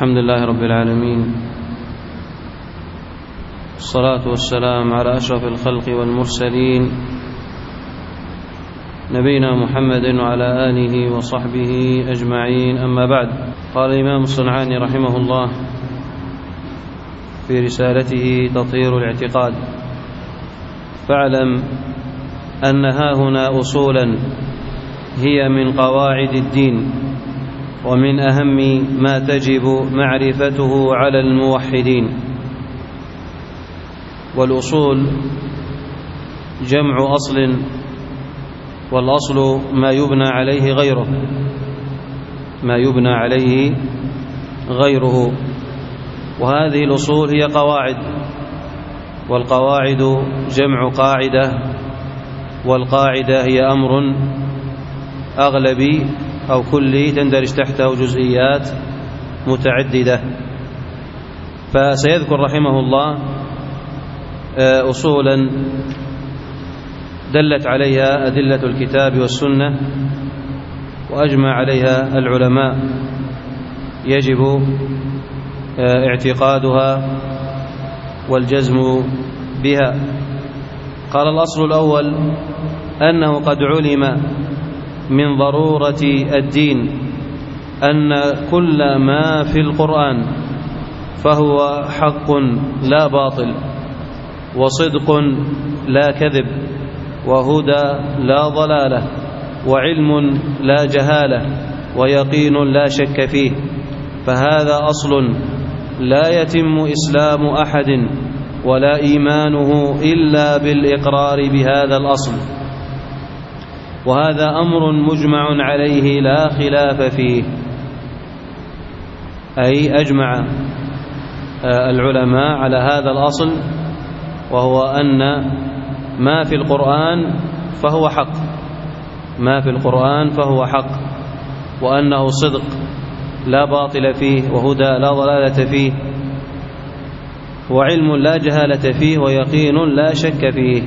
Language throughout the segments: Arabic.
الحمد لله رب العالمين، الصلاة والسلام على أشرف الخلق والمرسلين نبينا محمد وعلى آله وصحبه أجمعين. أما بعد، قال الإمام الصنعاني رحمه الله في رسالته تطهير الاعتقاد: فاعلم أن هاهنا أصولا هي من قواعد الدين، ومن أهم ما تجب معرفته على الموحدين. والأصول جمع أصل، والأصل ما يبنى عليه غيره، وهذه الأصول هي قواعد، والقواعد جمع قاعدة، والقاعدة هي أمر أغلبي أو كلي تندرج تحته جزئيات متعددة. فسيذكر رحمه الله أصولا دلت عليها أدلة الكتاب والسنة وأجمع عليها العلماء، يجب اعتقادها والجزم بها. قال: الأصل الأول أنه قد علم من ضرورة الدين أن كل ما في القرآن فهو حق لا باطل، وصدق لا كذب، وهدى لا ضلالة، وعلم لا جهالة، ويقين لا شك فيه. فهذا أصل لا يتم إسلام أحد ولا إيمانه إلا بالإقرار بهذا الأصل، وهذا أمر مجمع عليه لا خلاف فيه. أي أجمع العلماء على هذا الأصل، وهو أن ما في القرآن فهو حق، وأنه صدق لا باطل فيه، وهدى لا ضلالة فيه، وعلم لا جهالة فيه، ويقين لا شك فيه.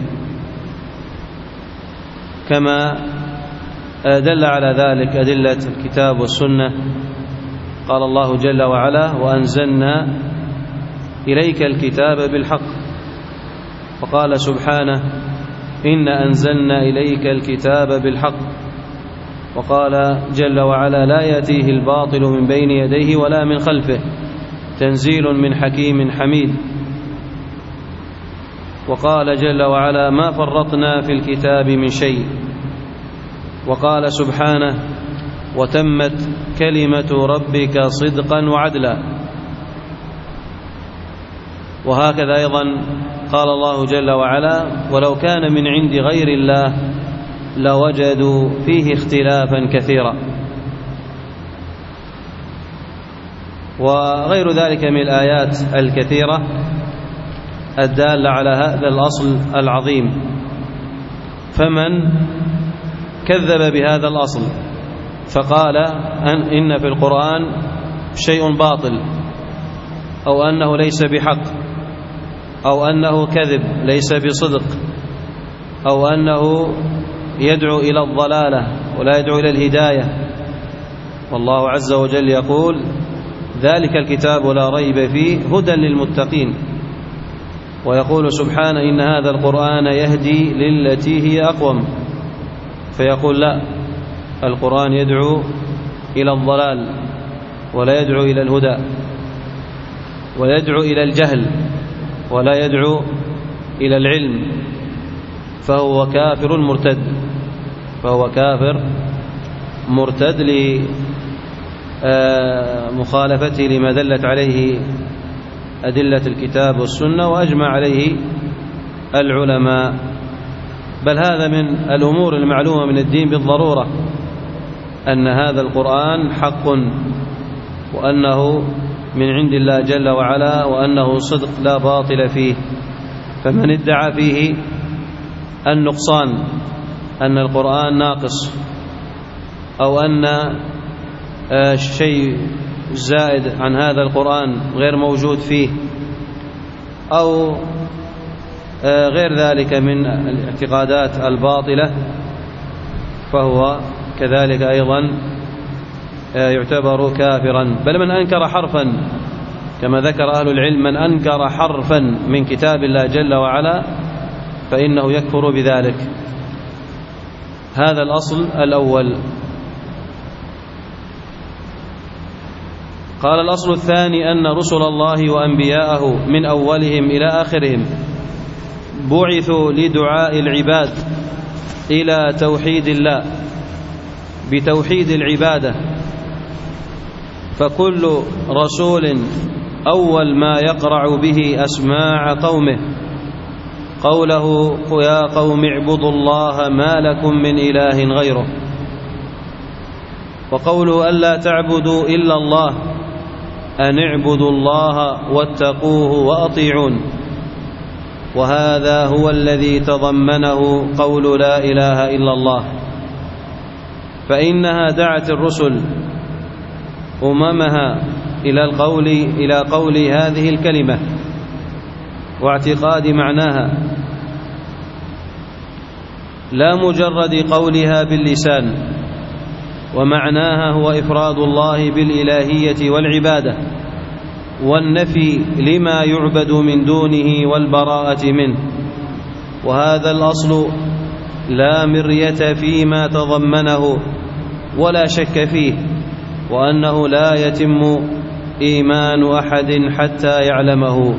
كما دل على ذلك أدلة الكتاب والسنة. قال الله جل وعلا: وأنزلنا إليك الكتاب بالحق. وقال سبحانه: إن أنزلنا إليك الكتاب بالحق. وقال جل وعلا: لا يأتيه الباطل من بين يديه ولا من خلفه، تنزيل من حكيم حميد. وقال جل وعلا: ما فرطنا في الكتاب من شيء. وقال سبحانه: وتمت كلمة ربك صدقا وعدلا. وهكذا أيضا قال الله جل وعلا: ولو كان من عند غير الله لوجدوا فيه اختلافا كثيرا. وغير ذلك من الآيات الكثيرة الدالة على هذا الأصل العظيم. فمن كذب بهذا الأصل فقال إن في القرآن شيء باطل، أو أنه ليس بحق، أو أنه كذب ليس بصدق، أو أنه يدعو إلى الضلالة ولا يدعو إلى الهداية، والله عز وجل يقول: ذلك الكتاب لا ريب فيه هدى للمتقين. ويقول سبحانه: إن هذا القرآن يهدي للتي هي أقوم. فيقول: لا، القرآن يدعو إلى الضلال ولا يدعو إلى الهدى، ويدعو إلى الجهل ولا يدعو إلى العلم. فهو كافر مرتد لمخالفته لما دلت عليه أدلة الكتاب والسنة وأجمع عليه العلماء. بل هذا من الأمور المعلومة من الدين بالضرورة، أن هذا القرآن حق، وأنه من عند الله جل وعلا، وأنه صدق لا باطل فيه. فمن ادعى فيه النقصان، أن القرآن ناقص، أو أن شيء زائد عن هذا القرآن غير موجود فيه، أو غير ذلك من الاعتقادات الباطلة، فهو كذلك أيضا يعتبر كافرا، بل من أنكر حرفا كما ذكر أهل العلم، من أنكر حرفا من كتاب الله جل وعلا فإنه يكفر بذلك. هذا الأصل الأول. قال الأصل الثاني أن رسل الله وأنبياءه من أولهم إلى آخرهم بعثوا لدعاء العباد إلى توحيد الله بتوحيد العبادة، فكل رسول أول ما يقرع به أسماع قومه قوله يا قوم اعبدوا الله ما لكم من إله غيره، وقوله ألا تعبدوا إلا الله أن اعبدوا الله واتقوه وأطيعون، وهذا هو الذي تضمنه قول لا إله إلا الله، فإنها دعت الرسل أممها إلى قول هذه الكلمة واعتقاد معناها، لا مجرد قولها باللسان، ومعناها هو إفراد الله بالإلهية والعبادة والنفي لما يعبد من دونه والبراءة منه. وهذا الأصل لا مرية فيما تضمنه ولا شك فيه، وأنه لا يتم إيمان أحد حتى يعلمه.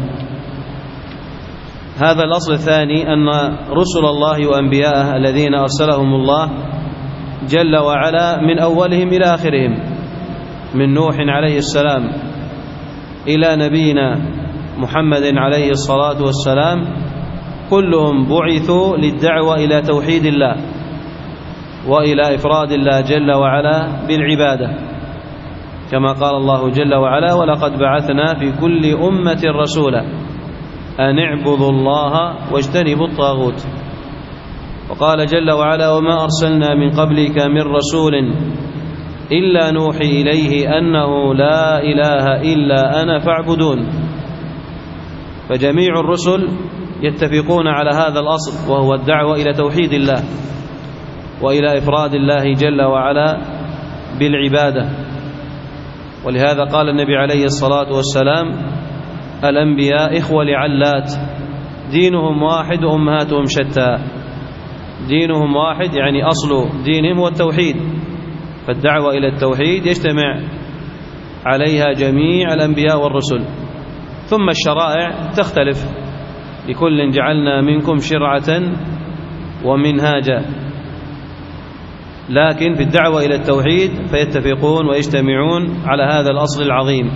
هذا الأصل الثاني أن رسل الله وأنبياءه الذين أرسلهم الله جل وعلا من أولهم إلى آخرهم، من نوح عليه السلام إلى نبينا محمد عليه الصلاة والسلام، كلهم بعثوا للدعوة إلى توحيد الله وإلى إفراد الله جل وعلا بالعبادة، كما قال الله جل وعلا ولقد بعثنا في كل أمة رسولا أن اعبدوا الله واجتنبوا الطاغوت. وقال جل وعلا وما أرسلنا من قبلك من رسول إلا نوحي إليه أنه لا إله إلا أنا فاعبدون. فجميع الرسل يتفقون على هذا الأصل، وهو الدعوة إلى توحيد الله وإلى إفراد الله جل وعلا بالعبادة. ولهذا قال النبي عليه الصلاة والسلام الأنبياء إخوة لعلات دينهم واحد وأمهاتهم شتى. دينهم واحد يعني أصل دينهم هو التوحيد، فالدعوة إلى التوحيد يجتمع عليها جميع الأنبياء والرسل، ثم الشرائع تختلف، لكل جعلنا منكم شرعة ومنهاجا، لكن في الدعوة إلى التوحيد فيتفقون ويجتمعون على هذا الأصل العظيم.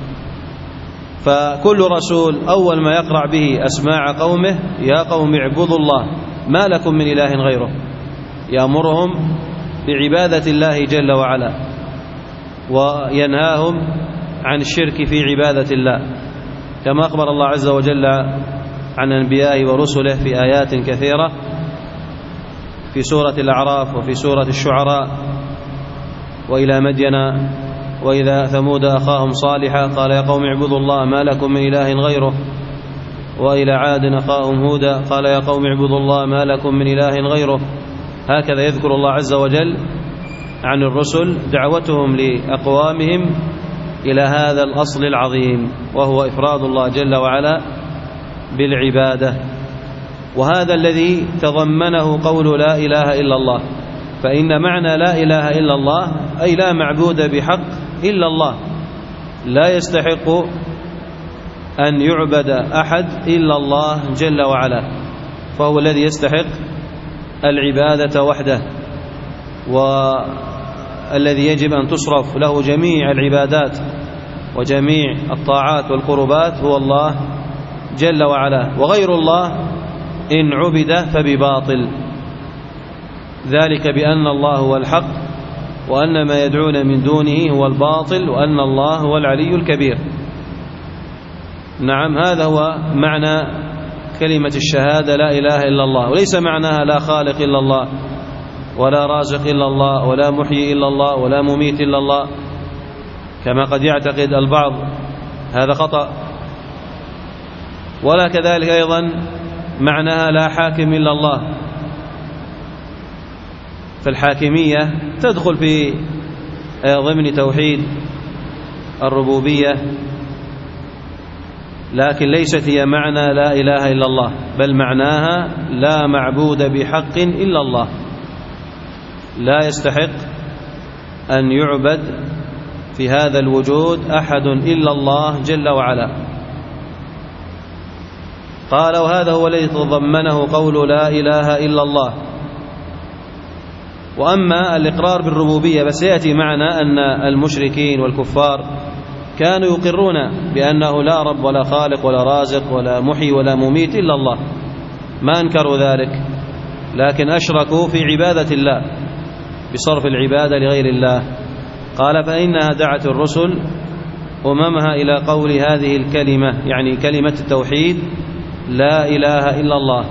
فكل رسول أول ما يقرع به أسماع قومه يا قوم اعبدوا الله ما لكم من إله غيره، يأمرهم بعبادة الله جل وعلا وينهاهم عن الشرك في عبادة الله، كما أخبر الله عز وجل عن أنبيائه ورسله في آيات كثيرة في سورة الأعراف وفي سورة الشعراء. وإلى مدين وإلى ثمود أخاهم صالحا قال يا قوم اعبدوا الله ما لكم من إله غيره، وإلى عاد أخاهم هودا قال يا قوم اعبدوا الله ما لكم من إله غيره. هكذا يذكر الله عز وجل عن الرسل دعوتهم لأقوامهم إلى هذا الأصل العظيم، وهو إفراد الله جل وعلا بالعبادة. وهذا الذي تضمنه قول لا إله إلا الله، فإن معنى لا إله إلا الله أي لا معبود بحق إلا الله، لا يستحق أن يعبد أحد إلا الله جل وعلا، فهو الذي يستحق العبادة وحده، والذي يجب أن تصرف له جميع العبادات وجميع الطاعات والقربات هو الله جل وعلا، وغير الله إن عبد فبباطل، ذلك بأن الله هو الحق وأن ما يدعون من دونه هو الباطل وأن الله هو العلي الكبير. نعم، هذا هو معنى كلمة الشهادة لا إله إلا الله، وليس معناها لا خالق إلا الله ولا رازق إلا الله ولا محيي إلا الله ولا مميت إلا الله كما قد يعتقد البعض، هذا خطأ. ولا كذلك أيضا معناها لا حاكم إلا الله، فالحاكمية تدخل في ضمن توحيد الربوبية، لكن ليست هي معنى لا إله إلا الله، بل معناها لا معبود بحق إلا الله، لا يستحق أن يعبد في هذا الوجود أحد إلا الله جل وعلا. قال: وهذا هو الذي تضمنه قول لا إله إلا الله. وأما الإقرار بالربوبية بس يأتي معنا أن المشركين والكفار كانوا يقرون بأنه لا رب ولا خالق ولا رازق ولا محيي ولا مميت إلا الله، ما أنكروا ذلك، لكن أشركوا في عبادة الله بصرف العبادة لغير الله. قال: فإنها دعت الرسل أممها إلى قول هذه الكلمة، يعني كلمة التوحيد لا إله إلا الله،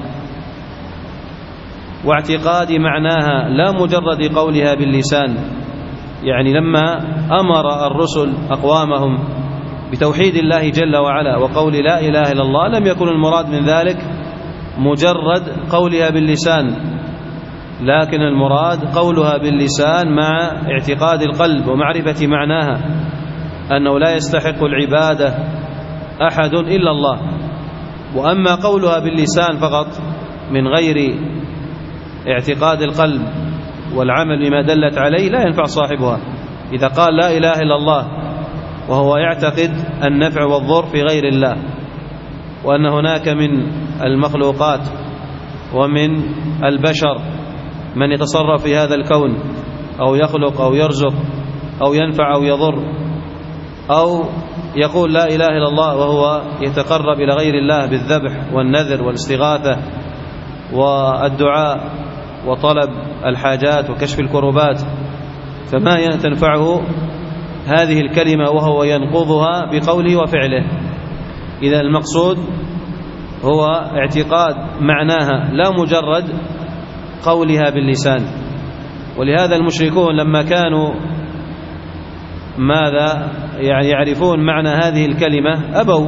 واعتقاد معناها لا مجرد قولها باللسان. يعني لما أمر الرسل أقوامهم بتوحيد الله جل وعلا وقول لا إله إلا الله، لم يكن المراد من ذلك مجرد قولها باللسان، لكن المراد قولها باللسان مع اعتقاد القلب ومعرفة معناها، أنه لا يستحق العبادة أحد إلا الله. وأما قولها باللسان فقط من غير اعتقاد القلب والعمل بما دلت عليه لا ينفع صاحبها. إذا قال لا إله إلا الله وهو يعتقد النفع والضر في غير الله، وأن هناك من المخلوقات ومن البشر من يتصرف في هذا الكون أو يخلق أو يرزق أو ينفع أو يضر، أو يقول لا إله إلا الله وهو يتقرب إلى غير الله بالذبح والنذر والاستغاثة والدعاء وطلب الحاجات وكشف الكربات، فما تنفعه هذه الكلمة وهو ينقضها بقوله وفعله. إذا المقصود هو اعتقاد معناها لا مجرد قولها باللسان. ولهذا المشركون لما كانوا ماذا يعني يعرفون معنى هذه الكلمة أبوا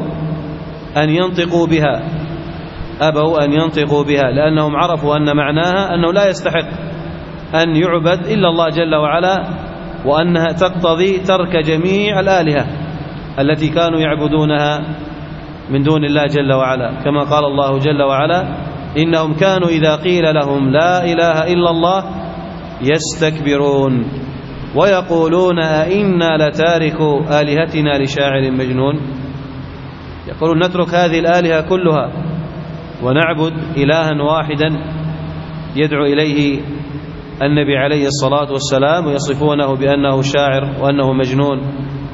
أن ينطقوا بها، لأنهم عرفوا أن معناها أنه لا يستحق أن يعبد إلا الله جل وعلا، وأنها تقتضي ترك جميع الآلهة التي كانوا يعبدونها من دون الله جل وعلا، كما قال الله جل وعلا: إنهم كانوا إذا قيل لهم لا إله إلا الله يستكبرون ويقولون أئنا لتاركو آلهتنا لشاعر مجنون. يقولون نترك هذه الآلهة كلها ونعبد إلها واحدا يدعو إليه النبي عليه الصلاة والسلام، ويصفونه بأنه شاعر وأنه مجنون.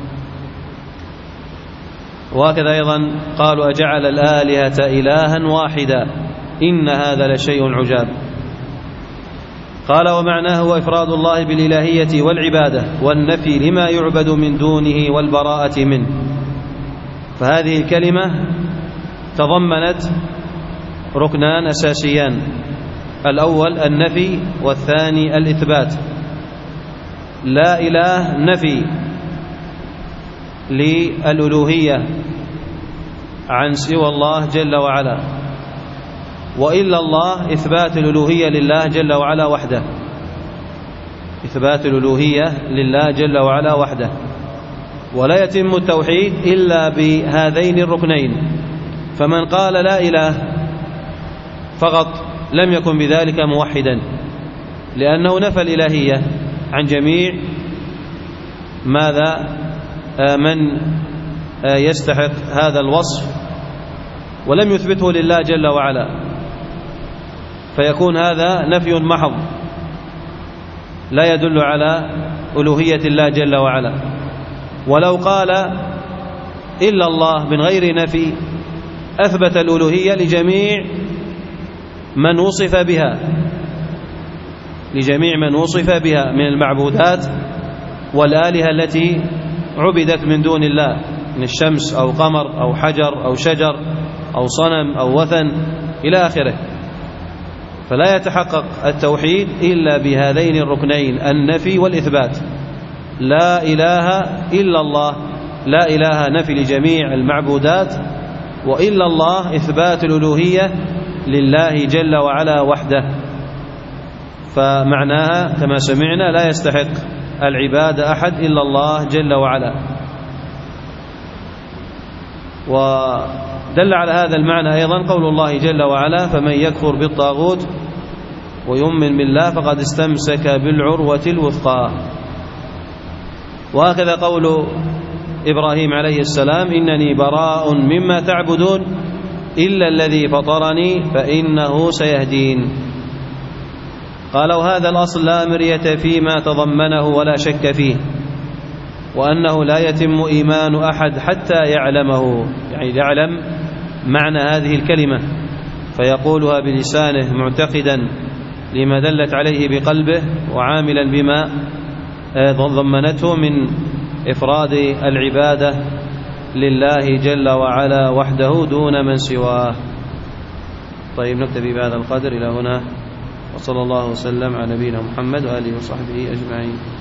وهكذا أيضا قالوا أجعل الآلهة إلها واحدا إن هذا لشيء عجاب. قال: ومعناه هو إفراد الله بالإلهية والعبادة والنفي لما يعبد من دونه والبراءة منه. فهذه الكلمة تضمنت ركنان أساسيان: الأول النفي والثاني الإثبات. لا إله نفي للألوهية عن سوى الله جل وعلا، وإلا الله إثبات الألوهية لله جل وعلا وحده، إثبات الألوهية لله جل وعلا وحده. ولا يتم التوحيد إلا بهذين الركنين. فمن قال لا إله فقط لم يكن بذلك موحدا، لأنه نفى الإلهية عن جميع من يستحق هذا الوصف ولم يثبته لله جل وعلا، فيكون هذا نفي محض لا يدل على ألوهية الله جل وعلا. ولو قال إلا الله من غير نفي أثبت الألوهية لجميع من وصف بها من المعبودات والآلهة التي عبدت من دون الله، من الشمس أو قمر أو حجر أو شجر أو صنم أو وثن إلى آخره. فلا يتحقق التوحيد إلا بهذين الركنين: النفي والإثبات. لا إله إلا الله، لا إله نفي لجميع المعبودات، وإلا الله إثبات الألوهية لله جل وعلا وحده. فمعناها كما سمعنا لا يستحق العبادة أحد إلا الله جل وعلا. ودل على هذا المعنى أيضا قول الله جل وعلا: فمن يكفر بالطاغوت ويؤمن بالله فقد استمسك بالعروة الوثقى. وهكذا قول إبراهيم عليه السلام: إنني براء مما تعبدون إلا الذي فطرني فإنه سيهدين. قالوا: هذا الأصل لا مرية فيما تضمنه ولا شك فيه، وأنه لا يتم إيمان أحد حتى يعلمه، يعني يعلم معنى هذه الكلمة فيقولها بلسانه معتقدا لما دلت عليه بقلبه وعاملا بما ضمنته من إفراد العبادة لله جل وعلا وحده دون من سواه. طيب، نكتفي بهذا القدر إلى هنا، وصلى الله وسلم على نبينا محمد وآله وصحبه أجمعين.